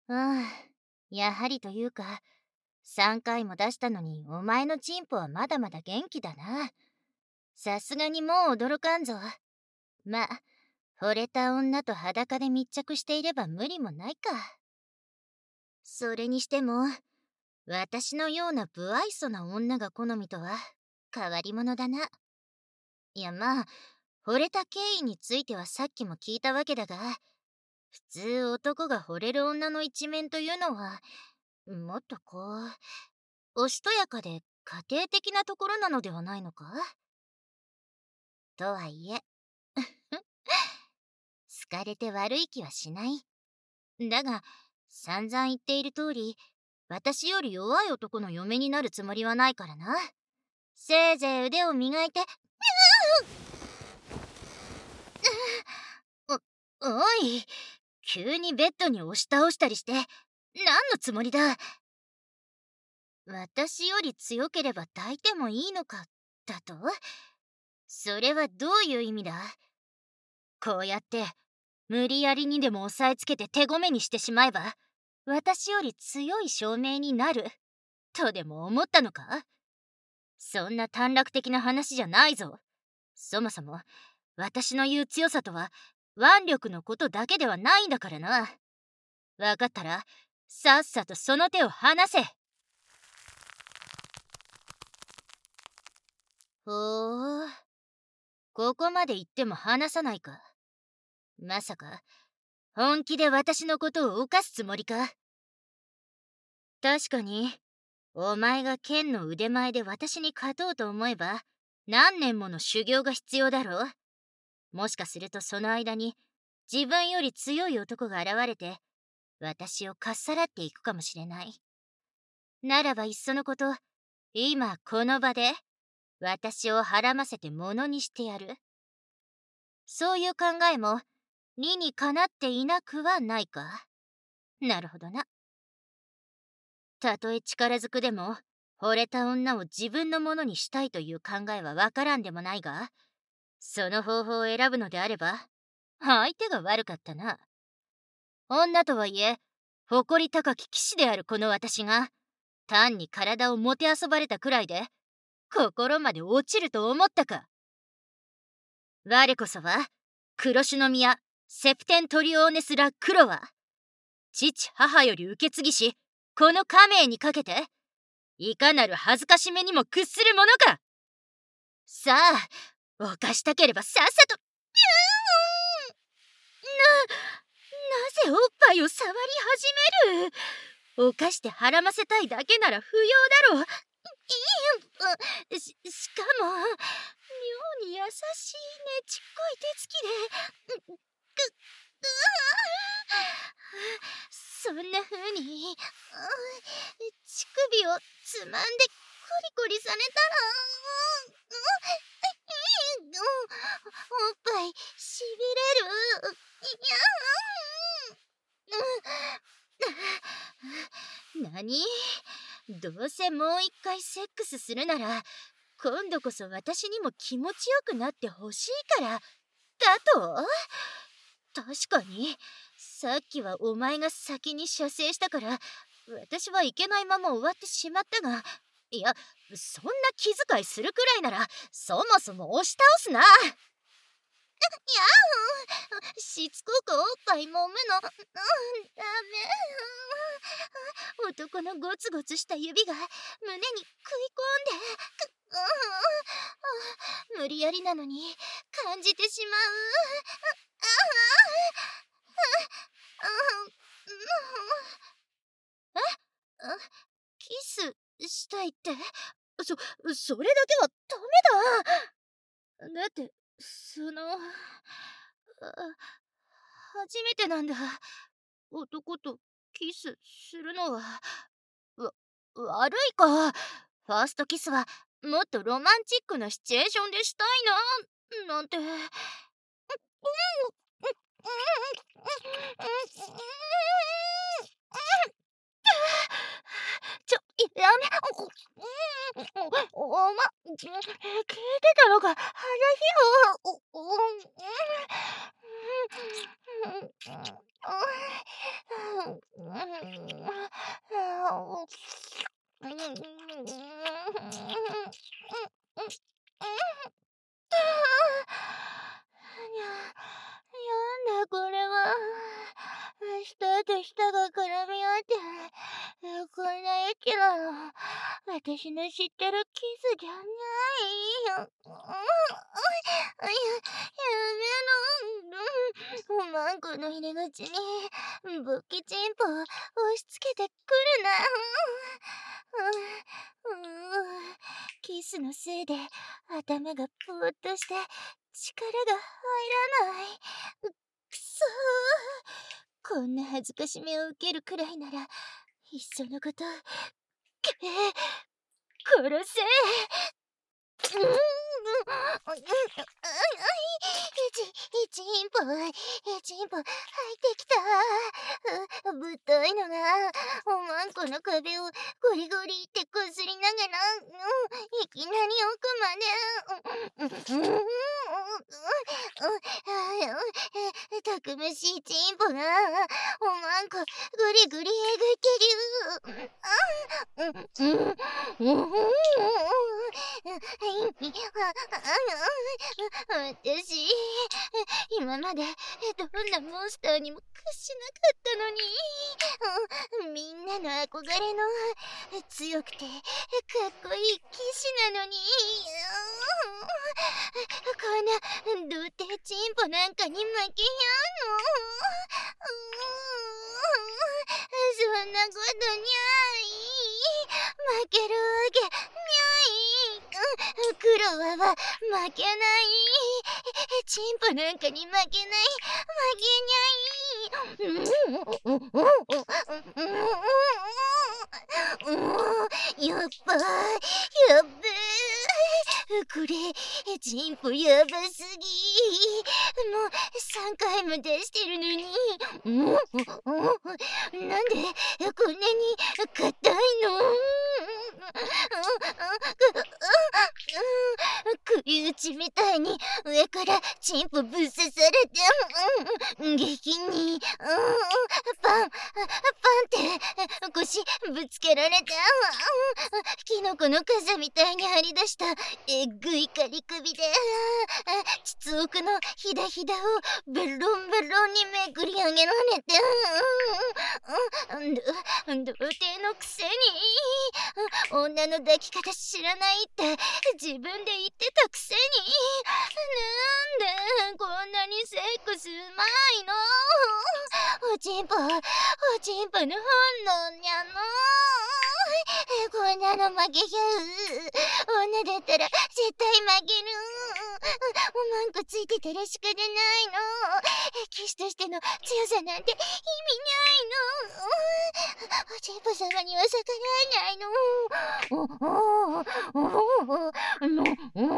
うん、やはりというか、3回も出したのにお前のチンポはまだまだ元気だな。さすがにもう驚かんぞ。ま、惚れた女と裸で密着していれば無理もないか。それにしても、私のような不愛想な女が好みとは変わり者だな。いやまあ、惚れた経緯についてはさっきも聞いたわけだが、普通男が惚れる女の一面というのは、もっとおしとやかで家庭的なところなのではないのか。とはいえ、好かれて悪い気はしない。だが、散々言っている通り、私より弱い男の嫁になるつもりはないからな。せいぜい腕を磨いて。おい、急にベッドに押し倒したりして、何のつもりだ。私より強ければ抱いてもいいのか、だと？それはどういう意味だ？こうやって、無理やりにでも押さえつけて手ごめにしてしまえば、私より強い証明になる、とでも思ったのか？そんな短絡的な話じゃないぞ。そもそも、私の言う強さとは、腕力のことだけではないんだからな。わかったら、さっさとその手を離せ。ほう、ここまで言っても離さないか。まさか、本気で私のことを犯すつもりか？確かに、お前が剣の腕前で私に勝とうと思えば、何年もの修行が必要だろう。もしかするとその間に、自分より強い男が現れて、私をかっさらっていくかもしれない。ならばいっそのこと、今この場で、私をはらませてものにしてやる。そういう考えも、理にかなっていなくはないか。なるほどな。たとえ力ずくでも、惚れた女を自分のものにしたいという考えはわからんでもないが、その方法を選ぶのであれば、相手が悪かったな。女とはいえ、誇り高き騎士であるこの私が、単に体をもてあそばれたくらいで、心まで落ちると思ったか。我こそは、黒種の宮、セプテントリオーネス・ラ・クロワ。父母より受け継ぎし、この家名にかけて、いかなる恥ずかしめにも屈するものか。さあ、犯したければさっさと。なぜおっぱいを触り始める？犯してはらませたいだけなら不要だろう。しかも、妙に優しいねちっこい手つきで、そんな風に、乳首をつまんでコリコリされたら、おっぱいしびれる。何？どうせもう一回セックスするなら、今度こそ私にも気持ちよくなってほしいから、だと？確かに、さっきはお前が先に射精したから、私はいけないまま終わってしまったが、いや、そんな気遣いするくらいなら、そもそも押し倒すな。しつこくおっぱい揉むの、ダメ。男のゴツゴツした指が胸に食い込んで、無理やりなのに感じてしまう。キスしたいって、それだけはダメだ。だって、初めてなんだ。男とキスするのは。わ、悪いか。ファーストキスはもっとロマンチックなシチュエーションでしたいな、なんて。やめ、聞いてたのか、話を。 なんだこれは。舌と舌が絡み合って、こんな息なの。私の知ってるキスじゃないよ。やめろ。おまんこの入り口に、勃起チンポを押し付けてくるな。キスのせいで頭がぼーっとして力が入らない。くそー。こんな恥ずかしめを受けるくらいなら、いっそのこと、殺せ。チンポ入ってきた。ぶっといのがおまんこの壁をゴリゴリってこすりながら、いきなり奥まで。たくましいチンポがおまんこゴリゴリえぐってる。私、今までどんなモンスターにも屈しなかったのに。みんなの憧れの強くてかっこいい騎士なのに。こんな童貞チンポなんかに負けやんの。そんなことにゃい。負けるわけにゃい。クロワは負けない。チンポなんかに負けない。負けにゃい。やっばやっべこれチンポやばすぎ。もう3回も出してるのに。なんでこんなに硬いの。杭打ちみたいに上からチンポぶっ刺されて、激に、パンって腰ぶつけられた。キノコの傘みたいに張り出したえぐいカリ首で、膣奥のひだひだをベロンベロンにめくり上げられて、童貞のくせに女の抱き方知らないって自分で言ってたくせに、なんでこんなにセックスうまいの。おちんぽの本能にゃの。こんなの負けちゃう。女だったら絶対負ける。おまんこついてたら仕方ないの。騎士としての強さなんて意味ないの。おちんぽ様には逆らえないの。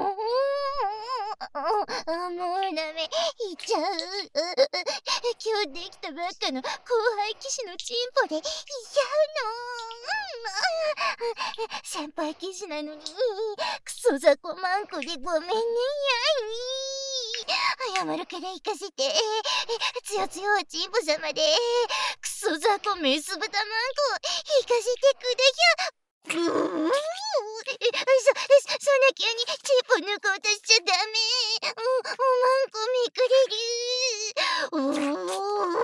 もうダメ、言っちゃう。今日できたばっかの後輩騎士のチンポで言っちゃうの。先輩騎士なのにクソ雑魚マンコでごめんねやい。謝るから行かせて。つよつよチンポ様でクソ雑魚メス豚マンコ行かせてください。そんな急にチンポ抜こうとしちゃダメ。おまんこめくれる。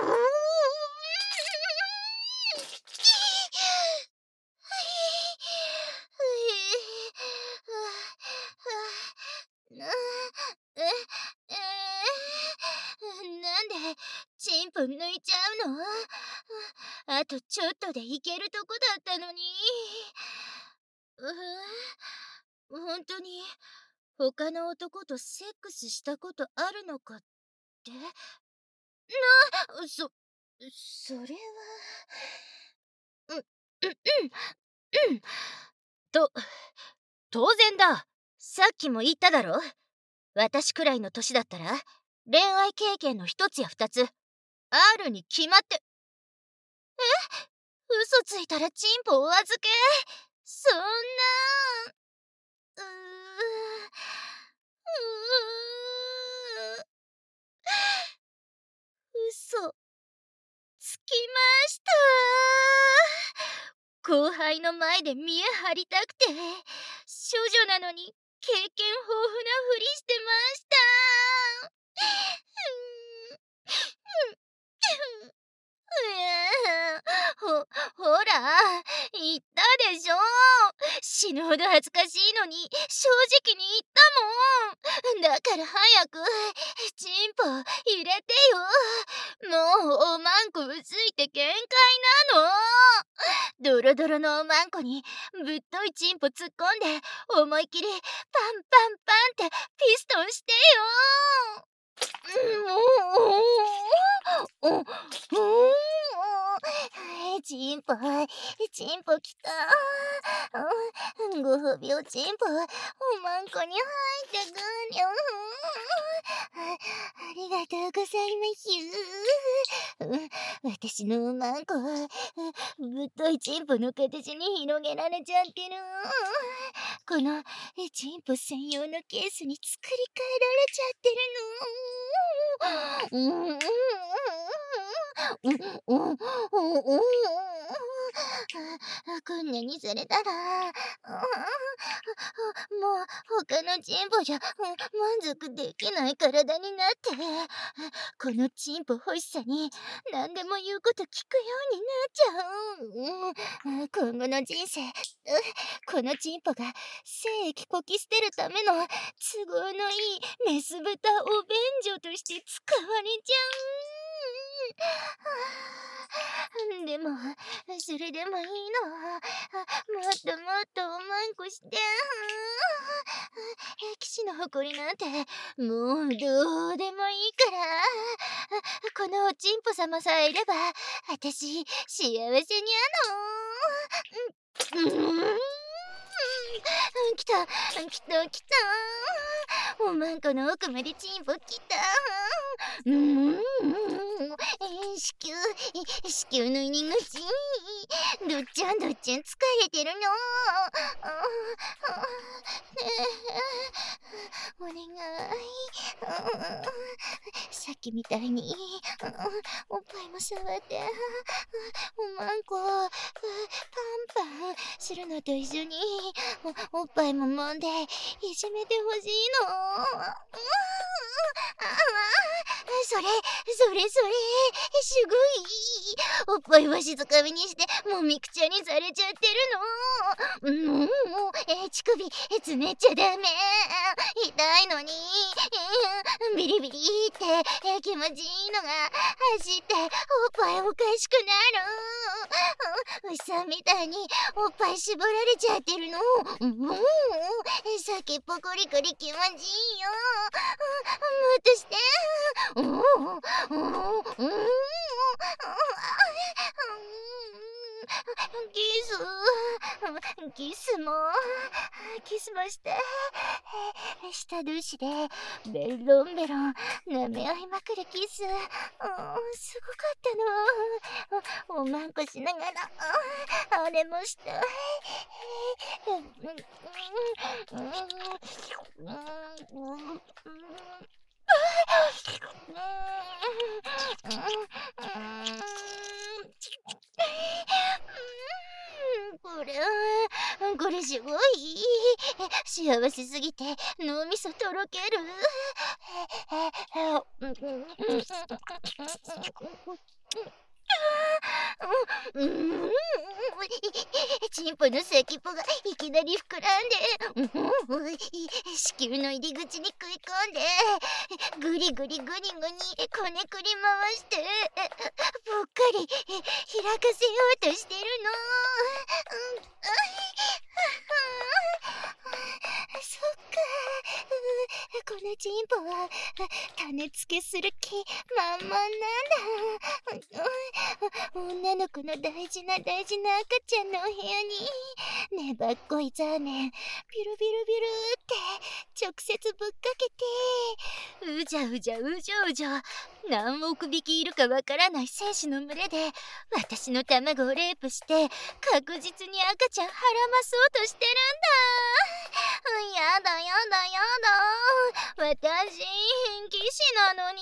なんでチンポ抜いちゃうの。あとちょっとでいけるとこだったのに。本当に他の男とセックスしたことあるのかって。それは。うん、うん、うん。と、当然だ。さっきも言っただろ。私くらいの年だったら恋愛経験の一つや二つあるに決まって。嘘ついたらチンポお預け。そんな。嘘つきました。 輩の前で見え張りたくて、処女なのに経験豊富なふりしてました。ほら、言ったでしょ。死ぬほど恥ずかしいのに正直に言ったもん。だから早くチンポ入れてよ。もうおまんこ薄いて限界なの。ドロドロのおまんこにぶっといチンポ突っ込んで思いっきりパンパンパンってピストンしてよ。 チンポきた。ご褒美をチンポおまんこに入ってくんよ。ありがとうございます。私のおまんこはぶっといチンポの形に広げられちゃってる。このチンポ専用のケースに作り変えられちゃってるの。こんなにされたら、もう他のチンポじゃ満足できない体になって、このチンポ欲しさに何でも言うこと聞くようになっちゃう。今後の人生、このチンポが精液こき捨てるための都合のいいメス豚お便所として使われちゃう。でも、それでもいいの。もっともっとおまんこして。騎士の誇りなんて、もうどうでもいいから。このおちんぽ様さえいれば、あたし、幸せにゃの。来た。おまんこの奥までチンポ来た。子宮の入り口。どっちゃん疲れてるの。お願い。さっきみたいにおっぱいも触っておまんこパンパンするのと一緒におっぱいも揉んでいじめてほしいの。それすごい。おっぱいわしづかみにしてもみくちゃにされちゃってるの。乳首つねっちゃダメ。痛いのにビリビリって気持ちいいのが走っておっぱいおかしくなる。牛さんみたいにおっぱい絞られちゃってるの。先っぽコリコリ気持ちいいよ。もっとして。キスもして。舌同士でベロン舐め合いまくるキス。すごかったの。おまんこしながらあれもしたい。これすごい。幸せすぎて脳みそとろける。チンポの先っぽがいきなり膨らんで、子宮の入り口に食い込んで、グリグリこねくり回して、ぽっかり開かせようとしてるの。そっか。このチンポは種付けする気満々なんだ。女の子の大事な赤ちゃんのお部屋に粘っこいザーメンビルって直接ぶっかけて、 うじゃ何億匹いるかわからない精子の群れで私の卵をレイプして確実に赤ちゃんはらまそうとしてるんだ。やだ。私騎士なのに。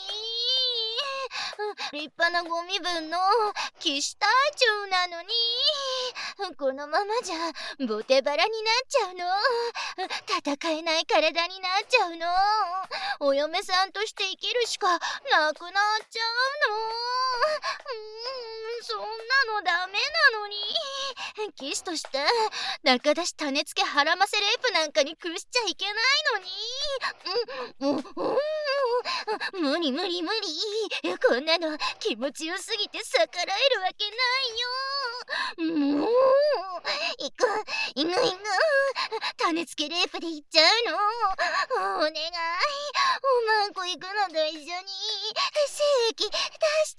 立派なゴミ分の騎士隊長なのに。 このままじゃボテバラになっちゃうの。戦えない体になっちゃうの。お嫁さんとして生きるしかなくなっちゃうの。そんなのダメなのに。騎士として仲出し種付け腹ませレイプなんかに屈しちゃいけないのに。無理無理無理。こんなの気持ちよすぎて逆らえるわけないよ。もう行く行く行く。種付けレイプで行っちゃうの。お願い、おまんこ行くのと一緒に精液出して。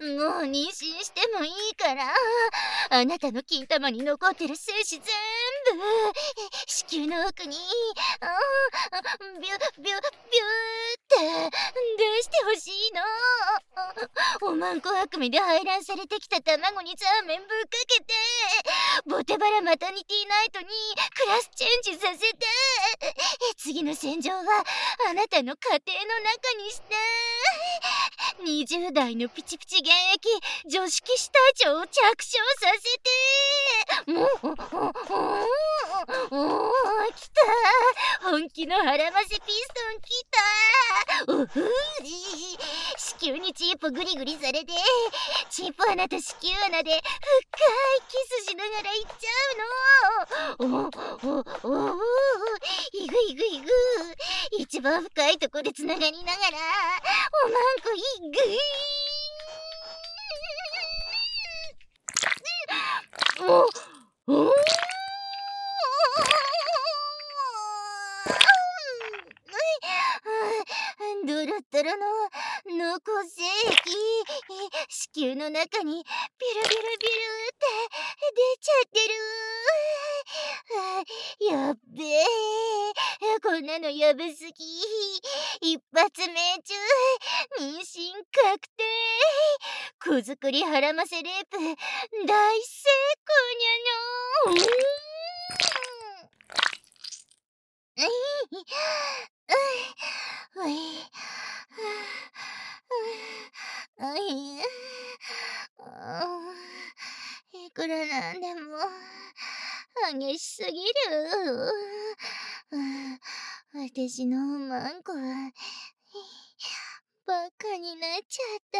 もう妊娠してもいいから、あなたの金玉に残ってる精子全部子宮の奥にビュビュビュって出してほしいの。おまんこ悪夢で排卵されてきた卵にザーメンぶっかけて、ボテバラマタニティナイトにクラスチェンジさせて、次の戦場はあなたの家庭の中にして、20代のピチピチ現役女子騎士隊長を着床させて。もう来た。本気の腹ませピストン来た。子宮にチンポグリグリされて、チンポ穴と子宮穴で深いキスしながら行っちゃうの。いぐいぐいぐ。一番深いとこでつながりながらおまんこいぐい。ドロドロの濃厚精液子宮の中にビュルビュルビュルって出ちゃってる。やっべえ、こんなのやばすぎ。一発命中、妊娠確定。子作り腹ませレイプ大成功にゃの。いくらなんでも激しすぎる。私のおまんこはバカになっちゃった。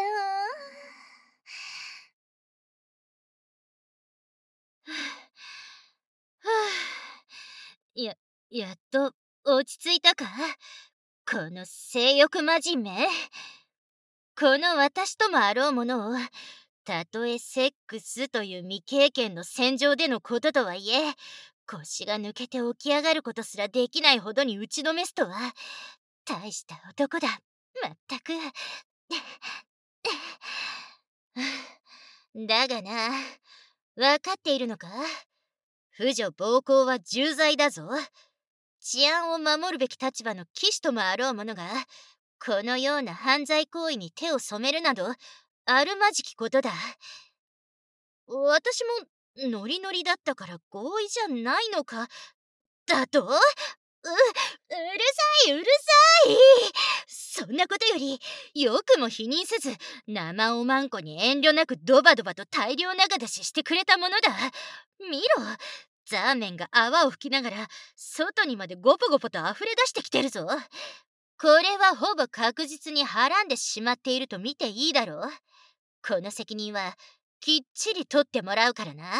やっと落ち着いたか、この性欲魔人め。この私ともあろうものを、たとえセックスという未経験の戦場でのこととはいえ、腰が抜けて起き上がることすらできないほどに打ちのめすとは、大した男だ、まったく。だがな、わかっているのか？婦女暴行は重罪だぞ。治安を守るべき立場の騎士ともあろう者が、このような犯罪行為に手を染めるなど、あるまじきことだ。私もノリノリだったから合意じゃないのか、だと？うるさい、うるさい。そんなことより、よくも否認せず、生おまんこに遠慮なくドバドバと大量長出ししてくれたものだ。見ろ、ザーメンが泡を吹きながら外にまでゴポゴポと溢れ出してきてるぞ。これはほぼ確実にはらんでしまっていると見ていいだろう。この責任はきっちり取ってもらうからな。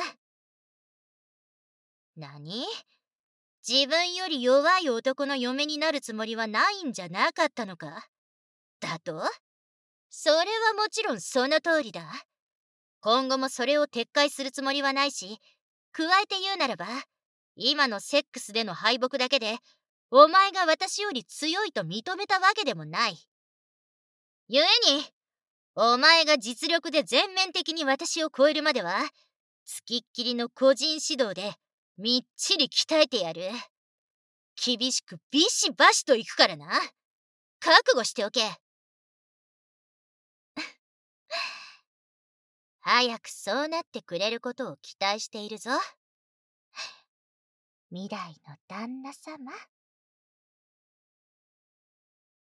何？自分より弱い男の嫁になるつもりはないんじゃなかったのか？だと？それはもちろんその通りだ。今後もそれを撤回するつもりはないし、加えて言うならば、今のセックスでの敗北だけで、お前が私より強いと認めたわけでもない。故に、お前が実力で全面的に私を超えるまでは、つきっきりの個人指導でみっちり鍛えてやる。厳しくビシバシといくからな。覚悟しておけ。早くそうなってくれることを期待しているぞ。未来の旦那様。